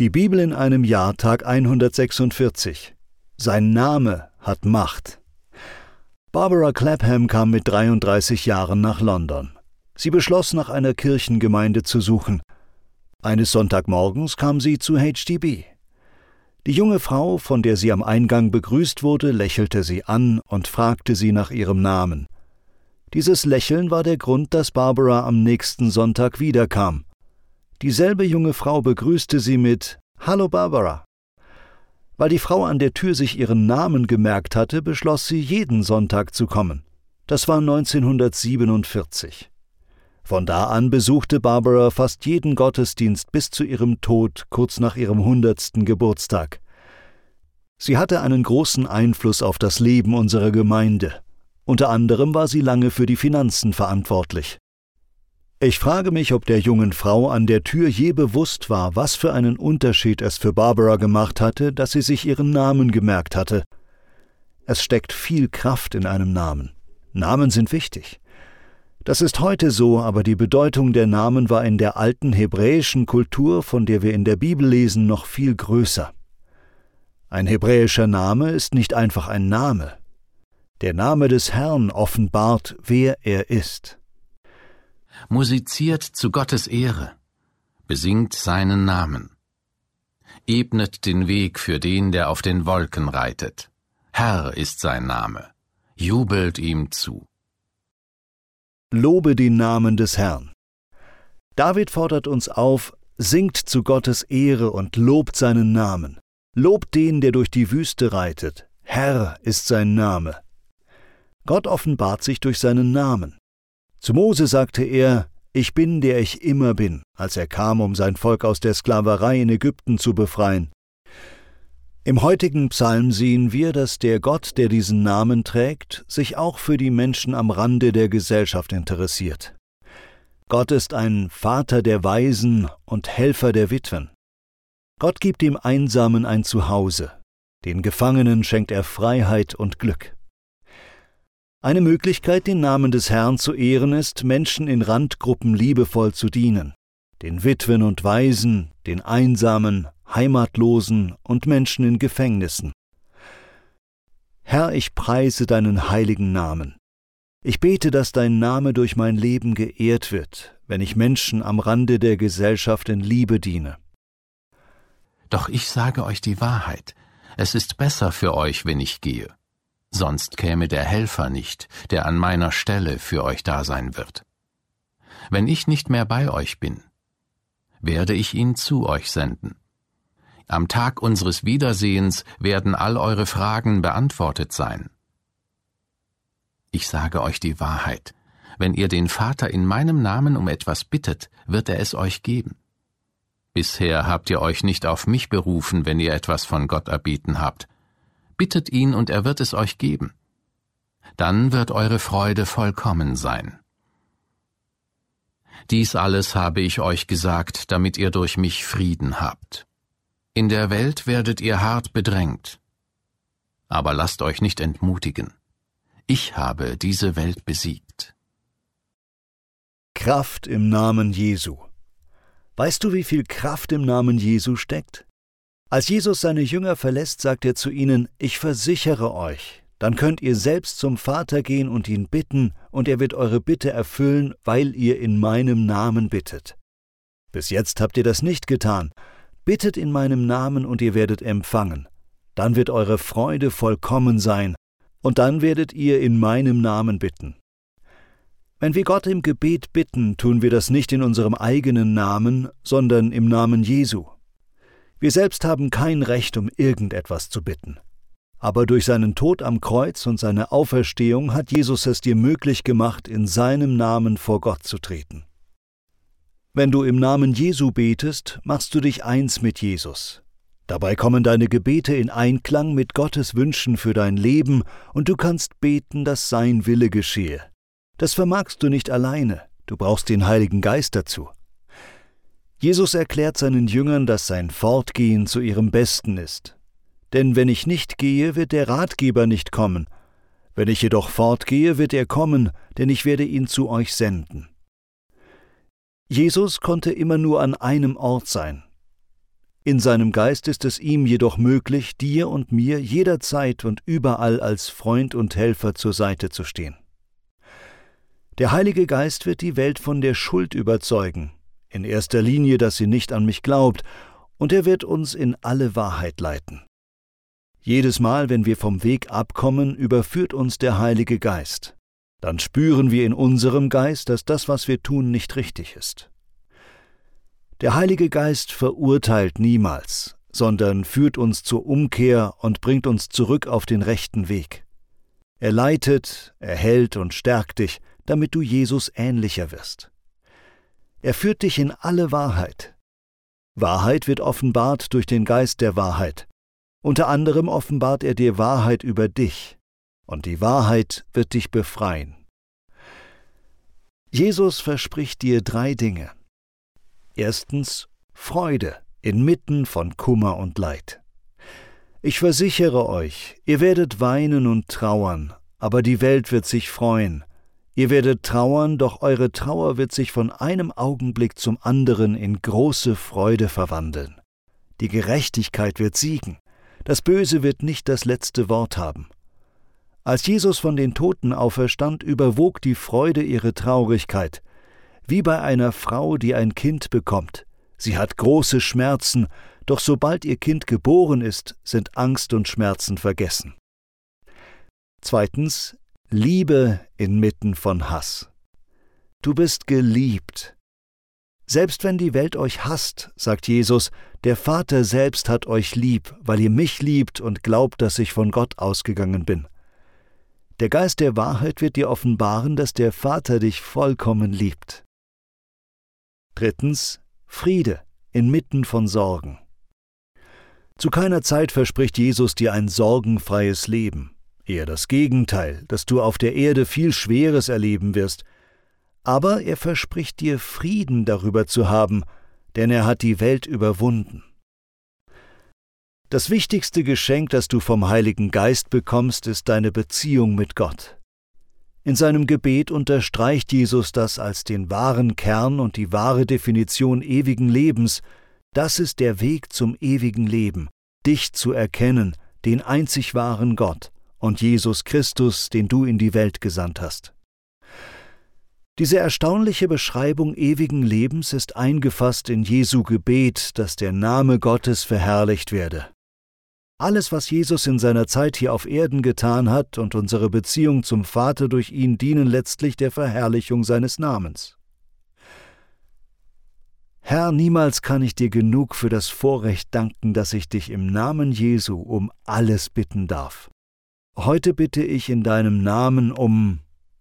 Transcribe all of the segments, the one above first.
Die Bibel in einem Jahr, Tag 146. Sein Name hat Macht. Barbara Clapham kam mit 33 Jahren nach London. Sie beschloss, nach einer Kirchengemeinde zu suchen. Eines Sonntagmorgens kam sie zu HDB. Die junge Frau, von der sie am Eingang begrüßt wurde, lächelte sie an und fragte sie nach ihrem Namen. Dieses Lächeln war der Grund, dass Barbara am nächsten Sonntag wiederkam. Dieselbe junge Frau begrüßte sie mit »Hallo Barbara«. Weil die Frau an der Tür sich ihren Namen gemerkt hatte, beschloss sie, jeden Sonntag zu kommen. Das war 1947. Von da an besuchte Barbara fast jeden Gottesdienst bis zu ihrem Tod kurz nach ihrem 100. Geburtstag. Sie hatte einen großen Einfluss auf das Leben unserer Gemeinde. Unter anderem war sie lange für die Finanzen verantwortlich. Ich frage mich, ob der jungen Frau an der Tür je bewusst war, was für einen Unterschied es für Barbara gemacht hatte, dass sie sich ihren Namen gemerkt hatte. Es steckt viel Kraft in einem Namen. Namen sind wichtig. Das ist heute so, aber die Bedeutung der Namen war in der alten hebräischen Kultur, von der wir in der Bibel lesen, noch viel größer. Ein hebräischer Name ist nicht einfach ein Name. Der Name des Herrn offenbart, wer er ist. Musiziert zu Gottes Ehre, besingt seinen Namen. Ebnet den Weg für den, der auf den Wolken reitet. Herr ist sein Name, jubelt ihm zu. Lobe den Namen des Herrn. David fordert uns auf, singt zu Gottes Ehre und lobt seinen Namen. Lobt den, der durch die Wüste reitet. Herr ist sein Name. Gott offenbart sich durch seinen Namen. Zu Mose sagte er, »Ich bin, der ich immer bin«, als er kam, um sein Volk aus der Sklaverei in Ägypten zu befreien. Im heutigen Psalm sehen wir, dass der Gott, der diesen Namen trägt, sich auch für die Menschen am Rande der Gesellschaft interessiert. Gott ist ein Vater der Waisen und Helfer der Witwen. Gott gibt dem Einsamen ein Zuhause. Den Gefangenen schenkt er Freiheit und Glück. Eine Möglichkeit, den Namen des Herrn zu ehren, ist, Menschen in Randgruppen liebevoll zu dienen. Den Witwen und Waisen, den Einsamen, Heimatlosen und Menschen in Gefängnissen. Herr, ich preise deinen heiligen Namen. Ich bete, dass dein Name durch mein Leben geehrt wird, wenn ich Menschen am Rande der Gesellschaft in Liebe diene. Doch ich sage euch die Wahrheit, es ist besser für euch, wenn ich gehe. Sonst käme der Helfer nicht, der an meiner Stelle für euch da sein wird. Wenn ich nicht mehr bei euch bin, werde ich ihn zu euch senden. Am Tag unseres Wiedersehens werden all eure Fragen beantwortet sein. Ich sage euch die Wahrheit, wenn ihr den Vater in meinem Namen um etwas bittet, wird er es euch geben. Bisher habt ihr euch nicht auf mich berufen, wenn ihr etwas von Gott erbeten habt. Bittet ihn, und er wird es euch geben. Dann wird eure Freude vollkommen sein. Dies alles habe ich euch gesagt, damit ihr durch mich Frieden habt. In der Welt werdet ihr hart bedrängt. Aber lasst euch nicht entmutigen. Ich habe diese Welt besiegt. Kraft im Namen Jesu. Weißt du, wie viel Kraft im Namen Jesu steckt? Als Jesus seine Jünger verlässt, sagt er zu ihnen, »Ich versichere euch, dann könnt ihr selbst zum Vater gehen und ihn bitten, und er wird eure Bitte erfüllen, weil ihr in meinem Namen bittet. Bis jetzt habt ihr das nicht getan. Bittet in meinem Namen, und ihr werdet empfangen. Dann wird eure Freude vollkommen sein, und dann werdet ihr in meinem Namen bitten.« Wenn wir Gott im Gebet bitten, tun wir das nicht in unserem eigenen Namen, sondern im Namen Jesu. Wir selbst haben kein Recht, um irgendetwas zu bitten. Aber durch seinen Tod am Kreuz und seine Auferstehung hat Jesus es dir möglich gemacht, in seinem Namen vor Gott zu treten. Wenn du im Namen Jesu betest, machst du dich eins mit Jesus. Dabei kommen deine Gebete in Einklang mit Gottes Wünschen für dein Leben, und du kannst beten, dass sein Wille geschehe. Das vermagst du nicht alleine, du brauchst den Heiligen Geist dazu. Jesus erklärt seinen Jüngern, dass sein Fortgehen zu ihrem Besten ist. Denn wenn ich nicht gehe, wird der Ratgeber nicht kommen. Wenn ich jedoch fortgehe, wird er kommen, denn ich werde ihn zu euch senden. Jesus konnte immer nur an einem Ort sein. In seinem Geist ist es ihm jedoch möglich, dir und mir jederzeit und überall als Freund und Helfer zur Seite zu stehen. Der Heilige Geist wird die Welt von der Schuld überzeugen, in erster Linie, dass sie nicht an mich glaubt, und er wird uns in alle Wahrheit leiten. Jedes Mal, wenn wir vom Weg abkommen, überführt uns der Heilige Geist. Dann spüren wir in unserem Geist, dass das, was wir tun, nicht richtig ist. Der Heilige Geist verurteilt niemals, sondern führt uns zur Umkehr und bringt uns zurück auf den rechten Weg. Er leitet, erhält und stärkt dich, damit du Jesus ähnlicher wirst. Er führt dich in alle Wahrheit. Wahrheit wird offenbart durch den Geist der Wahrheit. Unter anderem offenbart er dir Wahrheit über dich, und die Wahrheit wird dich befreien. Jesus verspricht dir 3 Dinge. Erstens, Freude inmitten von Kummer und Leid. Ich versichere euch, ihr werdet weinen und trauern, aber die Welt wird sich freuen. Ihr werdet trauern, doch eure Trauer wird sich von einem Augenblick zum anderen in große Freude verwandeln. Die Gerechtigkeit wird siegen. Das Böse wird nicht das letzte Wort haben. Als Jesus von den Toten auferstand, überwog die Freude ihre Traurigkeit, wie bei einer Frau, die ein Kind bekommt. Sie hat große Schmerzen, doch sobald ihr Kind geboren ist, sind Angst und Schmerzen vergessen. Zweitens, Liebe inmitten von Hass. Du bist geliebt. Selbst wenn die Welt euch hasst, sagt Jesus, der Vater selbst hat euch lieb, weil ihr mich liebt und glaubt, dass ich von Gott ausgegangen bin. Der Geist der Wahrheit wird dir offenbaren, dass der Vater dich vollkommen liebt. Drittens, Friede inmitten von Sorgen. Zu keiner Zeit verspricht Jesus dir ein sorgenfreies Leben. Eher das Gegenteil, dass du auf der Erde viel Schweres erleben wirst. Aber er verspricht dir, Frieden darüber zu haben, denn er hat die Welt überwunden. Das wichtigste Geschenk, das du vom Heiligen Geist bekommst, ist deine Beziehung mit Gott. In seinem Gebet unterstreicht Jesus das als den wahren Kern und die wahre Definition ewigen Lebens. Das ist der Weg zum ewigen Leben, dich zu erkennen, den einzig wahren Gott und Jesus Christus, den du in die Welt gesandt hast. Diese erstaunliche Beschreibung ewigen Lebens ist eingefasst in Jesu Gebet, dass der Name Gottes verherrlicht werde. Alles, was Jesus in seiner Zeit hier auf Erden getan hat und unsere Beziehung zum Vater durch ihn, dienen letztlich der Verherrlichung seines Namens. Herr, niemals kann ich dir genug für das Vorrecht danken, dass ich dich im Namen Jesu um alles bitten darf. Heute bitte ich in deinem Namen um...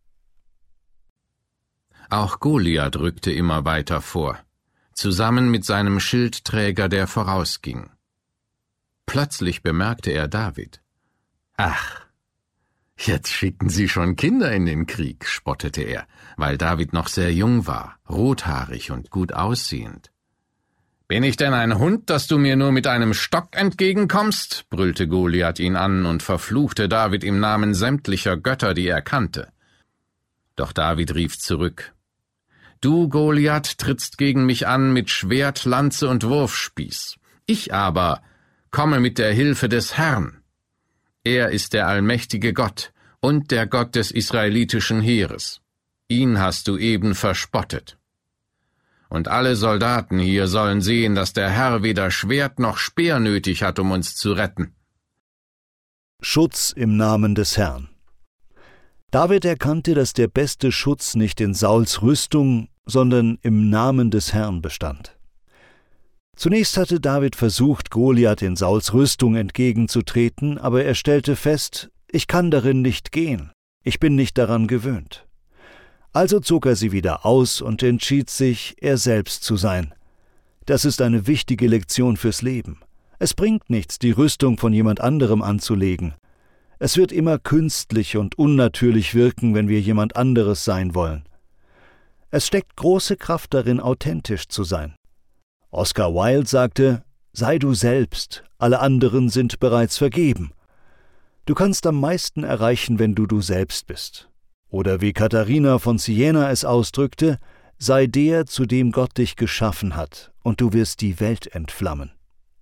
Auch Goliath rückte immer weiter vor, zusammen mit seinem Schildträger, der vorausging. Plötzlich bemerkte er David. »Ach, jetzt schicken Sie schon Kinder in den Krieg«, spottete er, weil David noch sehr jung war, rothaarig und gut aussehend. »Bin ich denn ein Hund, dass du mir nur mit einem Stock entgegenkommst?« brüllte Goliath ihn an und verfluchte David im Namen sämtlicher Götter, die er kannte. Doch David rief zurück: »Du, Goliath, trittst gegen mich an mit Schwert, Lanze und Wurfspieß. Ich aber komme mit der Hilfe des Herrn. Er ist der allmächtige Gott und der Gott des israelitischen Heeres. Ihn hast du eben verspottet. Und alle Soldaten hier sollen sehen, dass der Herr weder Schwert noch Speer nötig hat, um uns zu retten.« Schutz im Namen des Herrn. David erkannte, dass der beste Schutz nicht in Sauls Rüstung, sondern im Namen des Herrn bestand. Zunächst hatte David versucht, Goliath in Sauls Rüstung entgegenzutreten, aber er stellte fest, ich kann darin nicht gehen, ich bin nicht daran gewöhnt. Also zog er sie wieder aus und entschied sich, er selbst zu sein. Das ist eine wichtige Lektion fürs Leben. Es bringt nichts, die Rüstung von jemand anderem anzulegen. Es wird immer künstlich und unnatürlich wirken, wenn wir jemand anderes sein wollen. Es steckt große Kraft darin, authentisch zu sein. Oscar Wilde sagte, sei du selbst, alle anderen sind bereits vergeben. Du kannst am meisten erreichen, wenn du selbst bist. Oder wie Katharina von Siena es ausdrückte, sei der, zu dem Gott dich geschaffen hat, und du wirst die Welt entflammen.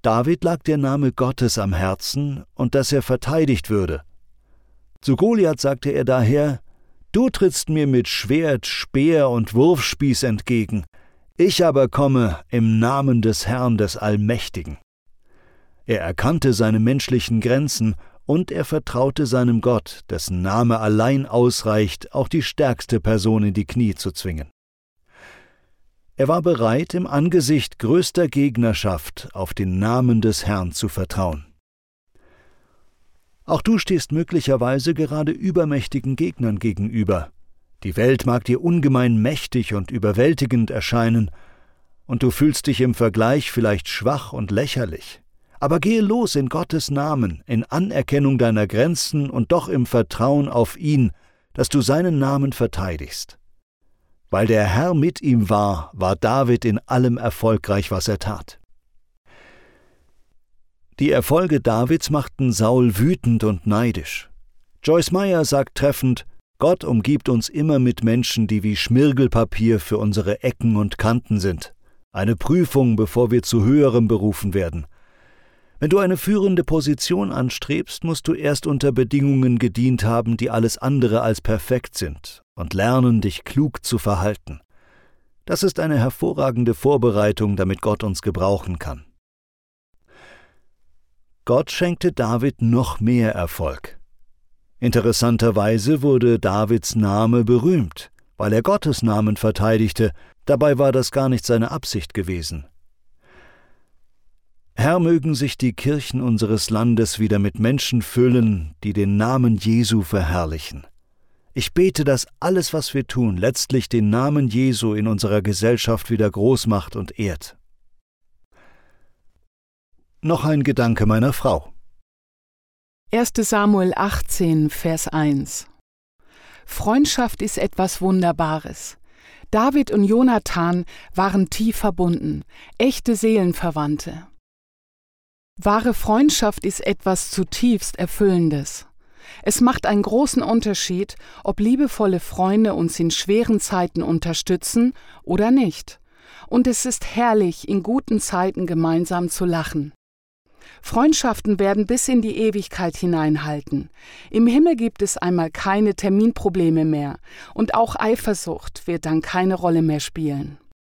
David lag der Name Gottes am Herzen und dass er verteidigt würde. Zu Goliath sagte er daher: »Du trittst mir mit Schwert, Speer und Wurfspieß entgegen, ich aber komme im Namen des Herrn des Allmächtigen.« Er erkannte seine menschlichen Grenzen und er vertraute seinem Gott, dessen Name allein ausreicht, auch die stärkste Person in die Knie zu zwingen. Er war bereit, im Angesicht größter Gegnerschaft auf den Namen des Herrn zu vertrauen. Auch du stehst möglicherweise gerade übermächtigen Gegnern gegenüber. Die Welt mag dir ungemein mächtig und überwältigend erscheinen, und du fühlst dich im Vergleich vielleicht schwach und lächerlich. Aber gehe los in Gottes Namen, in Anerkennung deiner Grenzen und doch im Vertrauen auf ihn, dass du seinen Namen verteidigst. Weil der Herr mit ihm war, war David in allem erfolgreich, was er tat. Die Erfolge Davids machten Saul wütend und neidisch. Joyce Meyer sagt treffend: Gott umgibt uns immer mit Menschen, die wie Schmirgelpapier für unsere Ecken und Kanten sind. Eine Prüfung, bevor wir zu Höherem berufen werden. Wenn du eine führende Position anstrebst, musst du erst unter Bedingungen gedient haben, die alles andere als perfekt sind, und lernen, dich klug zu verhalten. Das ist eine hervorragende Vorbereitung, damit Gott uns gebrauchen kann. Gott schenkte David noch mehr Erfolg. Interessanterweise wurde Davids Name berühmt, weil er Gottes Namen verteidigte. Dabei war das gar nicht seine Absicht gewesen. Herr, mögen sich die Kirchen unseres Landes wieder mit Menschen füllen, die den Namen Jesu verherrlichen. Ich bete, dass alles, was wir tun, letztlich den Namen Jesu in unserer Gesellschaft wieder groß macht und ehrt. Noch ein Gedanke meiner Frau. 1. Samuel 18, Vers 1. Freundschaft ist etwas Wunderbares. David und Jonathan waren tief verbunden, echte Seelenverwandte. Wahre Freundschaft ist etwas zutiefst Erfüllendes. Es macht einen großen Unterschied, ob liebevolle Freunde uns in schweren Zeiten unterstützen oder nicht. Und es ist herrlich, in guten Zeiten gemeinsam zu lachen. Freundschaften werden bis in die Ewigkeit hineinhalten. Im Himmel gibt es einmal keine Terminprobleme mehr und auch Eifersucht wird dann keine Rolle mehr spielen.